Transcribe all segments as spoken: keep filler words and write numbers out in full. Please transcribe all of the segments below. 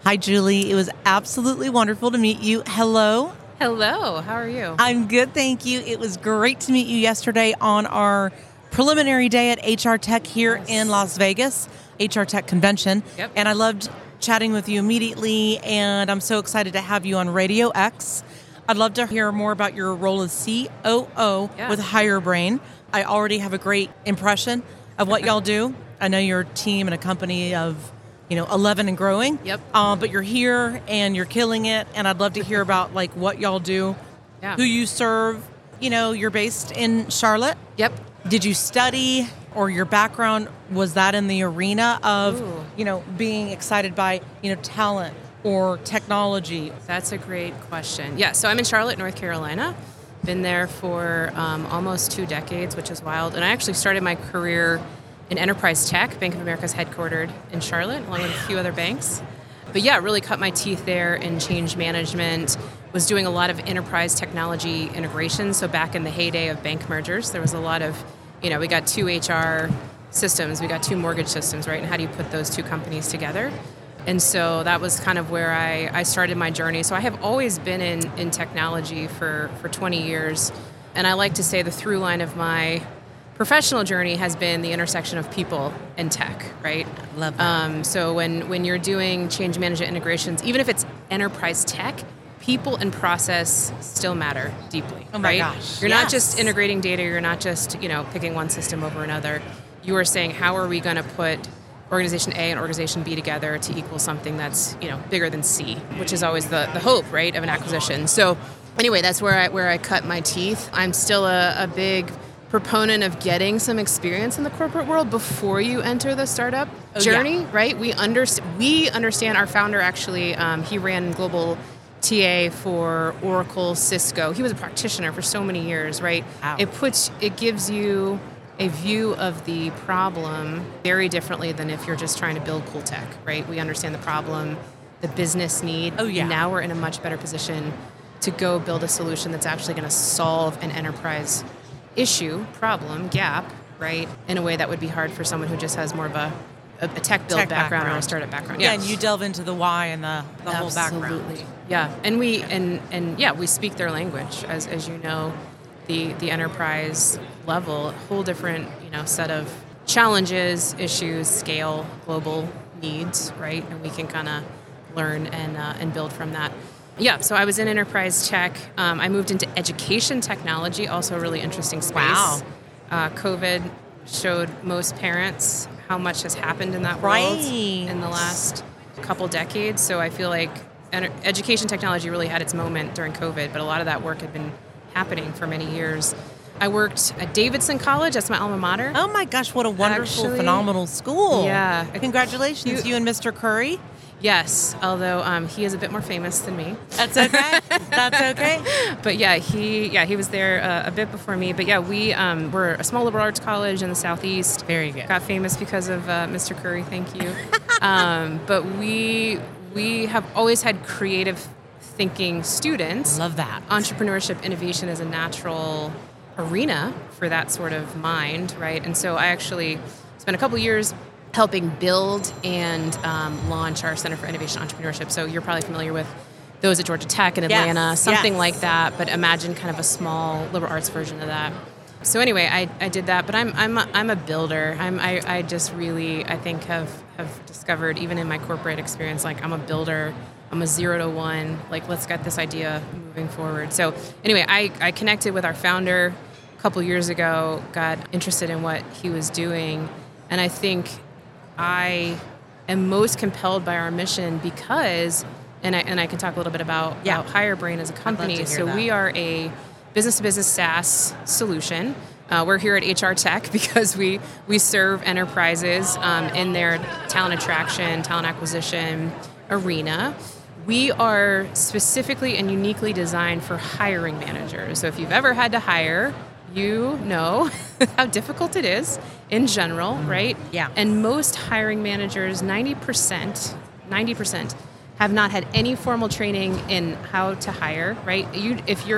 Hi, Julie. It was absolutely wonderful to meet you. Hello. Hello. How are you? I'm good, thank you. It was great to meet you yesterday on our preliminary day at H R Tech here Yes. in Las Vegas, H R Tech Convention. Yep. And I loved chatting with you immediately, and I'm so excited to have you on Radio X. I'd love to hear more about your role as C O O Yeah. with HireBrain. I already have a great impression of what y'all do. I know you're a team and a company of, you know, eleven and growing. Yep. Uh, but you're here and you're killing it, and I'd love to hear about like what y'all do, Yeah. who you serve. You know, you're based in Charlotte. Yep. Did you study, or your background, was that in the arena of, Ooh. you know, being excited by, you know, talent or technology? That's a great question. Yeah, so I'm in Charlotte, North Carolina. Been there for um, almost two decades, which is wild. And I actually started my career in enterprise tech. Bank of America's headquartered in Charlotte, along with a few other banks. But yeah, really cut my teeth there in change management. Was doing a lot of enterprise technology integration. So back in the heyday of bank mergers, there was a lot of, you know, we got two H R systems, we got two mortgage systems, right? And how do you put those two companies together? And so that was kind of where I, I started my journey. So I have always been in, in technology for, for twenty years. And I like to say the through line of my professional journey has been the intersection of people and tech, right? Love that. Um, so when, when you're doing change management integrations, even if it's enterprise tech, people and process still matter deeply, Oh my right? gosh, You're not yes. just integrating data, you're not just, you know, picking one system over another. You are saying, how are we going to put organization A and organization B together to equal something that's, you know, bigger than C, which is always the, the hope, right, of an acquisition. So anyway, that's where I where I cut my teeth. I'm still a, a big proponent of getting some experience in the corporate world before you enter the startup Oh, journey, yeah. right? We understand, we understand our founder actually, um, he ran global T A for Oracle, Cisco. He was a practitioner for so many years, right? Wow. It puts, it gives you a view of the problem very differently than if you're just trying to build cool tech, right? We understand the problem, the business need. Oh, yeah. Now we're in a much better position to go build a solution that's actually going to solve an enterprise issue, problem, gap, right? In a way that would be hard for someone who just has more of a, a, a tech build Tech background, or a background. startup background. Yeah, and you delve into the why and the, the whole background. Absolutely. Yeah, and we and and yeah, we speak their language, as as you know, the the enterprise level, a whole different, you know, set of challenges, issues, scale, global needs, right? And we can kind of learn and uh, and build from that. Yeah, so I was in enterprise tech. Um, I moved into education technology, also a really interesting space. Wow. Uh, COVID showed most parents how much has happened in that Right. world in the last couple decades. So I feel like ed- education technology really had its moment during COVID, but a lot of that work had been happening for many years. I worked at Davidson College. That's my alma mater. Oh my gosh, what a wonderful, Actually, phenomenal school. yeah. Congratulations, You- you and Mister Curry. Yes, although um, he is a bit more famous than me. That's okay. That's okay. But yeah, he yeah he was there uh, a bit before me. But yeah, we um, were a small liberal arts college in the southeast. Very good. Got famous because of uh, Mister Curry. Thank you. um, but we we have always had creative thinking students. Love that. Entrepreneurship, innovation is a natural arena for that sort of mind, right? And so I actually spent a couple years helping build and um, launch our Center for Innovation Entrepreneurship. So you're probably familiar with those at Georgia Tech in Atlanta, Yes, something yes. like that, but imagine kind of a small liberal arts version of that. So anyway, I, I did that, but I'm I'm a, I'm a builder. I'm I, I just really I think have have discovered, even in my corporate experience, like I'm a builder. I'm a zero to one. Like, let's get this idea moving forward. So anyway, I, I connected with our founder a couple years ago, got interested in what he was doing, and I think I am most compelled by our mission because, and I and I can talk a little bit about, Yeah. about HireBrain as a company. hear So that. we are a business-to-business SaaS solution. Uh, we're here at H R Tech because we we serve enterprises um, in their talent attraction, talent acquisition arena. We are specifically and uniquely designed for hiring managers. So if you've ever had to hire, you know how difficult it is in general, right? Yeah. And most hiring managers, ninety percent, ninety percent have not had any formal training in how to hire, right? You, if you're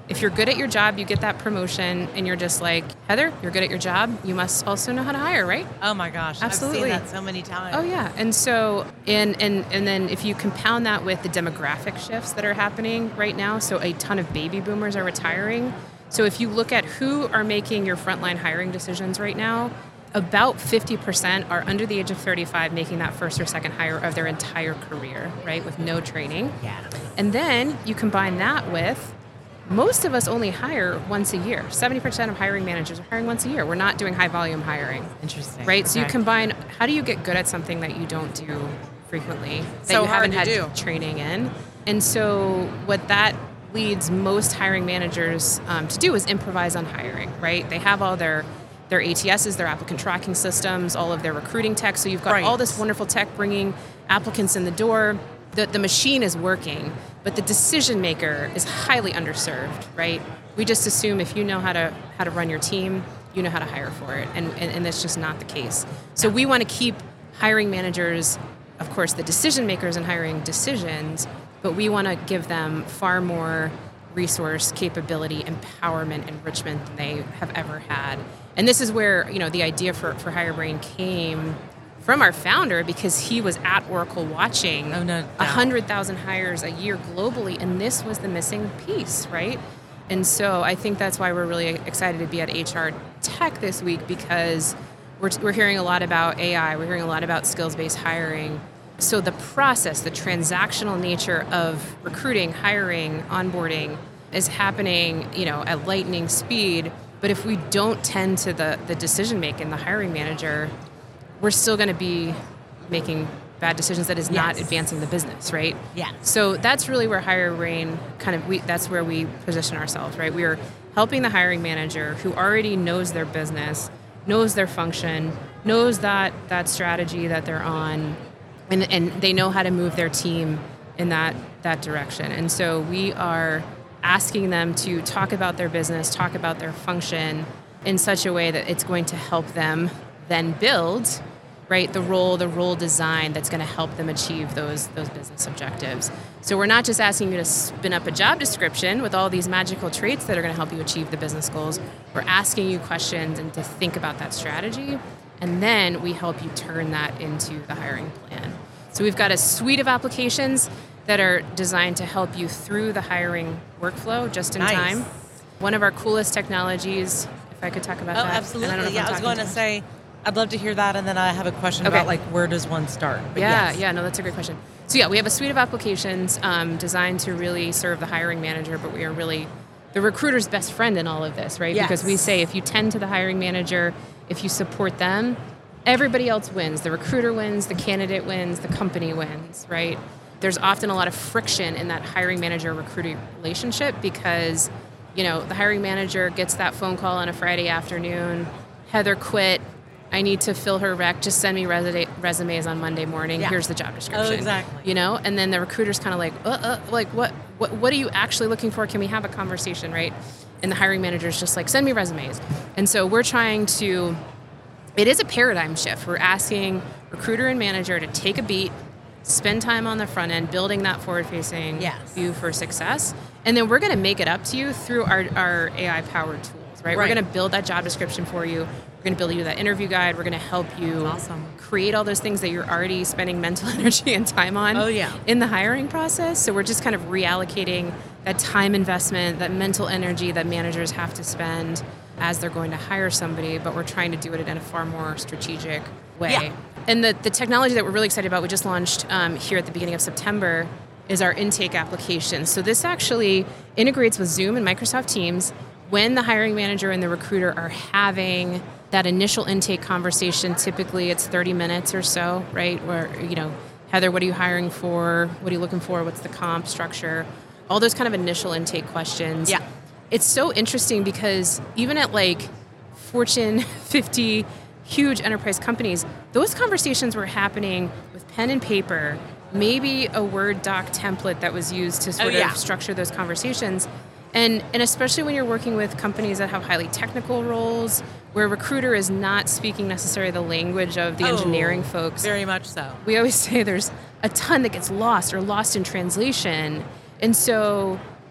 If you're good at your job, you get that promotion, and you're just like, Heather, you're good at your job. You must also know how to hire, right? Oh my gosh, Absolutely. I've seen that so many times. Oh yeah, and so and and and then if you compound that with the demographic shifts that are happening right now, so a ton of baby boomers are retiring. So if you look at who are making your frontline hiring decisions right now, about fifty percent are under the age of thirty-five, making that first or second hire of their entire career, right, with no training. Yeah. And then you combine that with most of us only hire once a year. seventy percent of hiring managers are hiring once a year. We're not doing high volume hiring. Interesting. Right? So you Okay. combine, how do you get good at something that you don't do frequently, that So you hard haven't to had do. training in? And so what that leads most hiring managers um, to do is improvise on hiring, right? They have all their their A T Ss, their applicant tracking systems, all of their recruiting tech. So you've got Right. all this wonderful tech bringing applicants in the door. The, the machine is working, but the decision maker is highly underserved, right? We just assume if you know how to how to run your team, you know how to hire for it, and, and, and that's just not the case. So we want to keep hiring managers, of course, the decision makers in hiring decisions, but we want to give them far more resource, capability, empowerment, enrichment than they have ever had. And this is where, you know, the idea for, for HireBrain came from our founder, because he was at Oracle watching Oh, no a doubt. one hundred thousand hires a year globally, and this was the missing piece, right? And so I think that's why we're really excited to be at H R Tech this week, because we're, we're hearing a lot about A I, we're hearing a lot about skills-based hiring. So the process, the transactional nature of recruiting, hiring, onboarding is happening, you know, at lightning speed. But if we don't tend to the, the decision-making, the hiring manager, we're still going to be making bad decisions that is not Yes. advancing the business, right? Yeah. So that's really where HireBrain kind of, we, that's where we position ourselves, right? We are helping the hiring manager who already knows their business, knows their function, knows that that strategy that they're on, and, and they know how to move their team in that, that direction. And so we are asking them to talk about their business, talk about their function in such a way that it's going to help them then build, right, the role, the role design that's going to help them achieve those those business objectives. So we're not just asking you to spin up a job description with all these magical traits that are going to help you achieve the business goals. We're asking you questions and to think about that strategy, and then we help you turn that into the hiring plan. So we've got a suite of applications that are designed to help you through the hiring workflow just in Nice. time. One of our coolest technologies, if I could talk about Oh, that. and I absolutely. don't know if Yeah, I'm I was talking going too to much. say, I'd love to hear that, and then I have a question Okay. about like where does one start? But Yeah, yes. yeah, no, that's a great question. So yeah, we have a suite of applications um, designed to really serve the hiring manager, but we are really the recruiter's best friend in all of this, right? Yes. Because we say if you tend to the hiring manager, if you support them, everybody else wins. The recruiter wins, the candidate wins, the company wins, right? There's often a lot of friction in that hiring manager recruiting relationship because, you know, the hiring manager gets that phone call on a Friday afternoon, Heather quit, I need to fill her rec, just send me resume, resumes on Monday morning, Yeah. here's the job description. Oh, exactly. You know, and then the recruiter's kind of like, uh, uh, like what, what, what are you actually looking for? Can we have a conversation, right? And the hiring manager's just like, send me resumes. And so we're trying to, it is a paradigm shift. We're asking recruiter and manager to take a beat, spend time on the front end, building that forward-facing Yes. view for success. And then we're going to make it up to you through our, our A I-powered tools, right? We're Right. going to build that job description for you. We're going to build you that interview guide. We're going to help you Awesome. create all those things that you're already spending mental energy and time on Oh, yeah. in the hiring process. So we're just kind of reallocating that time investment, that mental energy that managers have to spend as they're going to hire somebody, but we're trying to do it in a far more strategic way. Yeah. And the, the technology that we're really excited about, we just launched um, here at the beginning of September, is our intake application. So this actually integrates with Zoom and Microsoft Teams. When the hiring manager and the recruiter are having that initial intake conversation, typically it's thirty minutes or so, right? Where, you know, Heather, what are you hiring for? What are you looking for? What's the comp structure? All those kind of initial intake questions. Yeah. It's so interesting because even at like Fortune fifty huge enterprise companies, those conversations were happening with pen and paper, maybe a Word doc template that was used to sort Oh, yeah. of structure those conversations. And and especially when you're working with companies that have highly technical roles, where a recruiter is not speaking necessarily the language of the Oh, engineering folks. Very much so. We always say there's a ton that gets lost or lost in translation. And so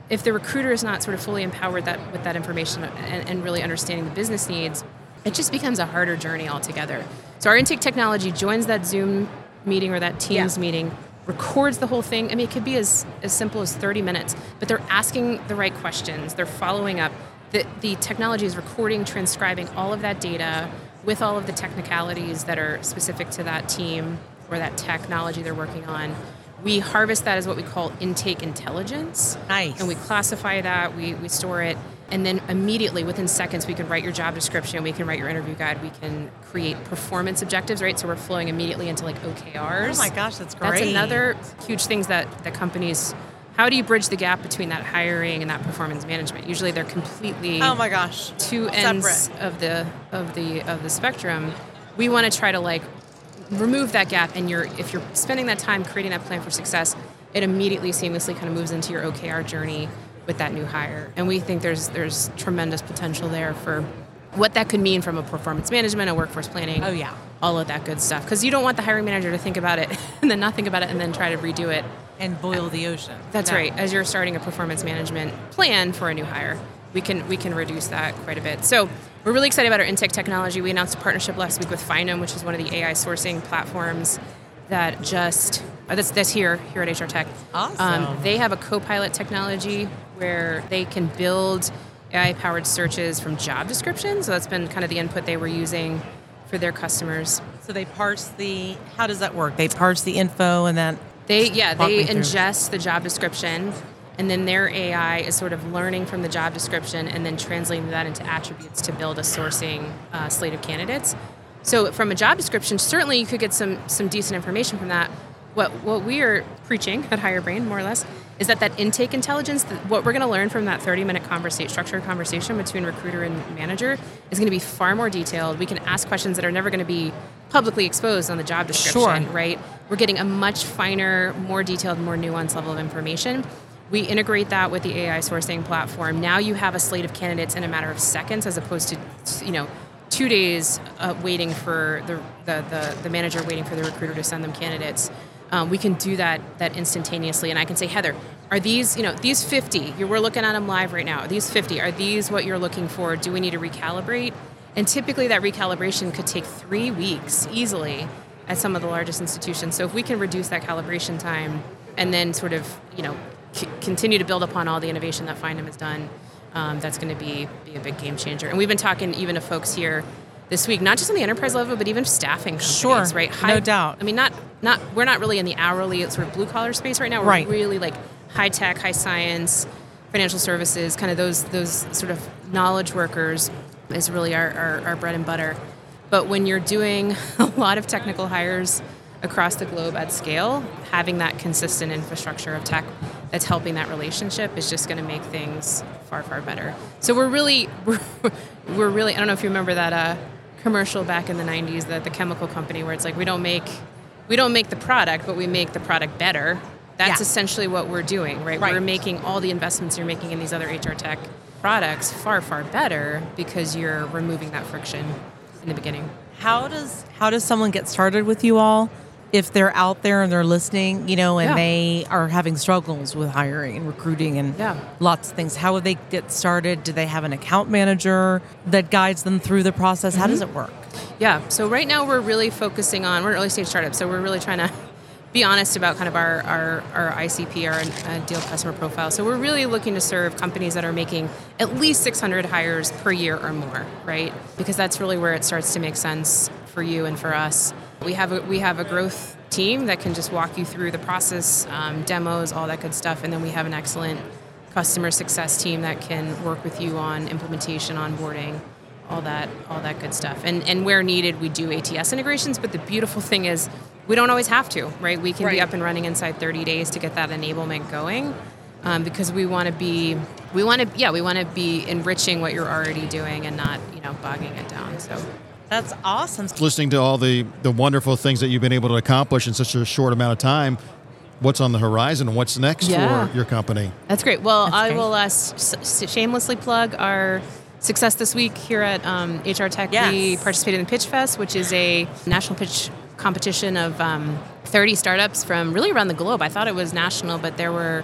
if the recruiter is not sort of fully empowered that with that information and, and really understanding the business needs, it just becomes a harder journey altogether. So our intake technology joins that Zoom meeting or that Teams yeah. meeting, records the whole thing. I mean, it could be as, as simple as thirty minutes, but they're asking the right questions. They're following up. The, the technology is recording, transcribing all of that data with all of the technicalities that are specific to that team or that technology they're working on. We harvest that as what we call intake intelligence. Nice. And we classify that, we, we store it, and then immediately, within seconds, we can write your job description, we can write your interview guide, we can create performance objectives, right? So we're flowing immediately into like O K Rs. Oh my gosh, that's great. That's another huge thing that, that companies, how do you bridge the gap between that hiring and that performance management? Usually they're completely oh my gosh, two ends separate. of the of the of the spectrum. We want to try to like remove that gap, and you're if you're spending that time creating that plan for success, it immediately seamlessly kind of moves into your O K R journey with that new hire. And we think there's there's tremendous potential there for what that could mean from a performance management, a workforce planning. Oh yeah, all of that good stuff. Because you don't want the hiring manager to think about it and then not think about it and then try to redo it and boil the ocean. That's no. right. As you're starting a performance management plan for a new hire, we can we can reduce that quite a bit. So we're really excited about our intake technology. We announced a partnership last week with Finem, which is one of the A I sourcing platforms that just uh, that's that's here here at H R Tech. Awesome. Um, they have a co-pilot technology where they can build A I-powered searches from job descriptions. So that's been kind of the input they were using for their customers. So they parse the. How does that work? They parse the info and then they yeah walk they me through. ingest the job description. And then their A I is sort of learning from the job description and then translating that into attributes to build a sourcing uh, slate of candidates. So from a job description, certainly you could get some some decent information from that. What what we are preaching at Higher Brain, more or less, is that that intake intelligence, that what we're going to learn from that thirty-minute conversation, structured conversation between recruiter and manager is going to be far more detailed. We can ask questions that are never going to be publicly exposed on the job description, Sure. right? We're getting a much finer, more detailed, more nuanced level of information. We integrate that with the A I sourcing platform. Now you have a slate of candidates in a matter of seconds, as opposed to, you know, two days uh, waiting for the, the, the, the manager waiting for the recruiter to send them candidates. Um, we can do that that instantaneously, and I can say, Heather, are these, you know, these fifty? You're, we're looking at them live right now. These fifty, are these what you're looking for? Do we need to recalibrate? And typically that recalibration could take three weeks easily at some of the largest institutions. So if we can reduce that calibration time and then sort of, you know, c- continue to build upon all the innovation that Finem has done, um, that's going to be be a big game changer. And we've been talking even to folks here this week, not just on the enterprise level, but even staffing companies, Sure, right? no doubt. I mean, not not we're not really in the hourly sort of blue collar space right now. We're Right. really like high tech, high science, financial services, kind of those those sort of knowledge workers is really our, our, our bread and butter. But when you're doing a lot of technical hires across the globe at scale, having that consistent infrastructure of tech that's helping that relationship is just going to make things far, far better. So we're really, we're, we're really, I don't know if you remember that uh, commercial back in the nineties, that the chemical company where it's like, we don't make, we don't make the product, but we make the product better. That's Yeah. essentially what we're doing, right? Right. We're making all the investments you're making in these other H R tech products far, far better because you're removing that friction in the beginning. How does how does someone get started with you all if they're out there and they're listening, you know, and Yeah. they are having struggles with hiring and recruiting and Yeah. lots of things? How would they get started? Do they have an account manager that guides them through the process? How does it work? Yeah, so right now we're really focusing on, we're an early stage startup, so we're really trying to be honest about kind of our, our, our I C P, our uh, ideal customer profile. So we're really looking to serve companies that are making at least six hundred hires per year or more, right? Because that's really where it starts to make sense for you and for us. We have a, we have a growth team that can just walk you through the process, um, demos, all that good stuff, and then we have an excellent customer success team that can work with you on implementation, onboarding, all that all that good stuff. And and where needed, we do A T S integrations, but the beautiful thing is we don't always have to, right? We can Right. be up and running inside thirty days to get that enablement going, um, because we want to be, we want to, yeah, we want to be enriching what you're already doing and not, you know, bogging it down. So That's awesome. Listening to all the, the wonderful things that you've been able to accomplish in such a short amount of time, what's on the horizon and what's next Yeah. for your company? that's great. Well, That's I great. will uh, s- s- shamelessly plug our success this week here at um, H R Tech. Yes. We participated in Pitch Fest, which is a national pitch competition of um, thirty startups from really around the globe. I thought it was national, but there were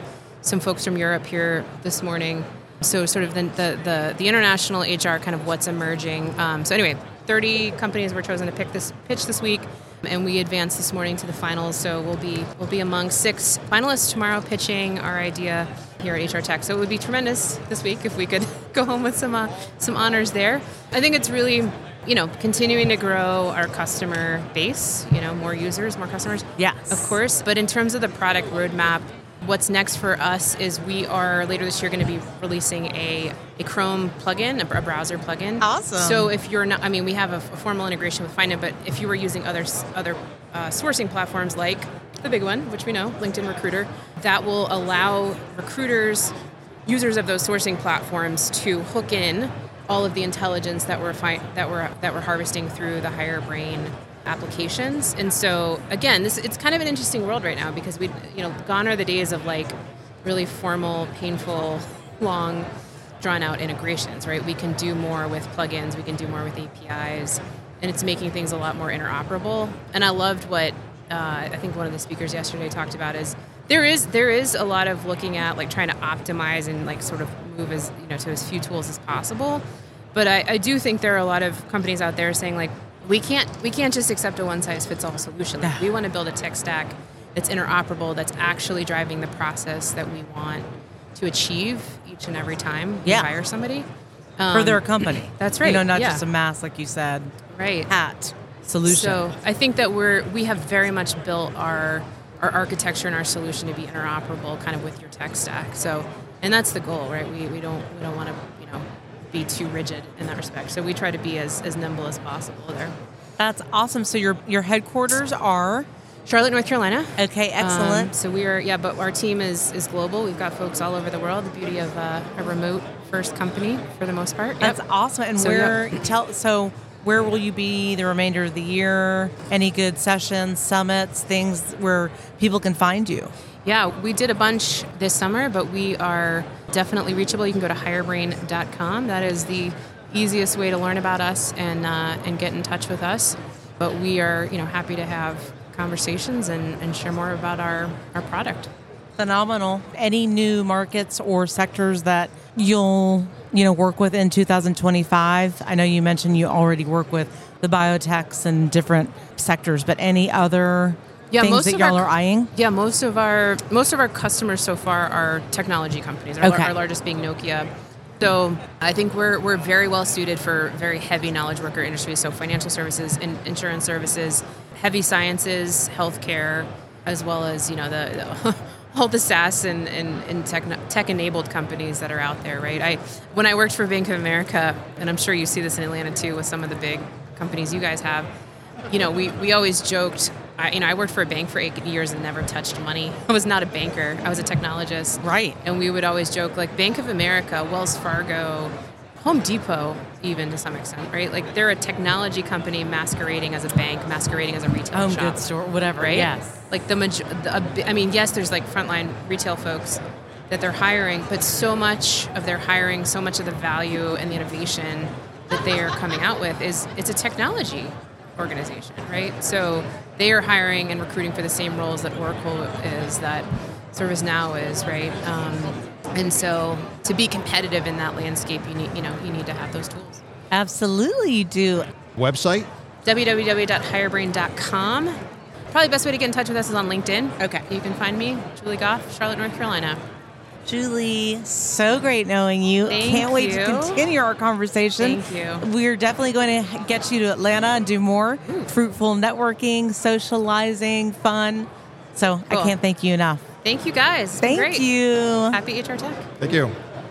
some folks from Europe here this morning. So sort of the the, the, the international H R, kind of what's emerging. Um, so anyway, thirty companies were chosen to pick this pitch this week, and we advanced this morning to the finals. So we'll be we'll be among six finalists tomorrow pitching our idea here at H R Tech. So it would be tremendous this week if we could go home with some uh, some honors there. I think it's really, you know, continuing to grow our customer base, you know, more users, more customers. Yes. Of course. But in terms of the product roadmap, what's next for us is we are later this year going to be releasing a, a Chrome plugin, a, a browser plugin. Awesome. So if you're not, I mean, we have a, a formal integration with Find It, but if you were using other other uh, sourcing platforms like the big one, which we know, LinkedIn Recruiter, that will allow recruiters, users of those sourcing platforms, to hook in all of the intelligence that we're fi- that we're that we're harvesting through the HireBrain applications. And so again, this it's kind of an interesting world right now because we, you know, gone are the days of like really formal, painful, long, drawn out integrations, right? We can do more with plugins, we can do more with A P Is, and it's making things a lot more interoperable. And I loved what uh, I think one of the speakers yesterday talked about is there is there is a lot of looking at like trying to optimize and like sort of move as, you know, to as few tools as possible. But I, I do think there are a lot of companies out there saying like, we can't we can't just accept a one-size-fits-all solution. Like, we want to build a tech stack that's interoperable, that's actually driving the process that we want to achieve each and every time we Yeah. hire somebody. For their company. That's right, You know, not yeah. just a mass, like you said, Right. hat solution. So I think that we're we have very much built our our architecture and our solution to be interoperable kind of with your tech stack. So, and that's the goal, right? We we don't we don't want to, you know, be too rigid in that respect. So we try to be as, as nimble as possible there. That's awesome. So your your headquarters are? Charlotte, North Carolina. Okay, excellent. Um, so we are, yeah, but our team is is global. We've got folks all over the world. The beauty of uh, a remote first company for the most part. That's Yep. awesome. And So, where yeah. tell so where will you be the remainder of the year? Any good sessions, summits, things where people can find you? Yeah, we did a bunch this summer, but we are definitely reachable. You can go to hirebrain dot com. That is the easiest way to learn about us and uh, and get in touch with us. But we are, you know, happy to have conversations and, and share more about our, our product. Phenomenal. Any new markets or sectors that you'll, you know, work with in two thousand twenty-five? I know you mentioned you already work with the biotechs and different sectors, but any other Yeah, things most that of y'all our- are eyeing? Yeah, most of our most of our customers so far are technology companies. Our, Okay. our largest being Nokia. So I think we're we're very well suited for very heavy knowledge worker industries. So financial services, in, insurance services, heavy sciences, healthcare, as well as, you know, the, the all the SaaS and, and, and tech tech enabled companies that are out there, right? I when I worked for Bank of America, and I'm sure you see this in Atlanta too with some of the big companies you guys have. You know, we, we always joked, I, you know, I worked for a bank for eight years and never touched money. I was not a banker. I was a technologist. Right. And we would always joke, like, Bank of America, Wells Fargo, Home Depot, even to some extent, right? Like, they're a technology company masquerading as a bank, masquerading as a retail Home shop. goods store, whatever. Right? Yes. Like, the, maj- the a bi- I mean, yes, there's, like, frontline retail folks that they're hiring, but so much of their hiring, so much of the value and the innovation that they are coming out with is it's a technology organization, right? So they are hiring and recruiting for the same roles that Oracle is, that ServiceNow is, right? Um, and so to be competitive in that landscape, you need, you know, you need to have those tools. Absolutely, you do. Website? w w w dot hirebrain dot com. Probably the best way to get in touch with us is on LinkedIn. Okay. You can find me, Julie Goff, Charlotte, North Carolina. Julie, so great knowing you. Thank Can't wait to you. continue our conversation. Thank you. We're definitely going to get you to Atlanta and do more fruitful networking, socializing, fun. So I Cool. can't thank you enough. Thank you guys. It's been Thank great. you. Happy H R Tech. Thank you.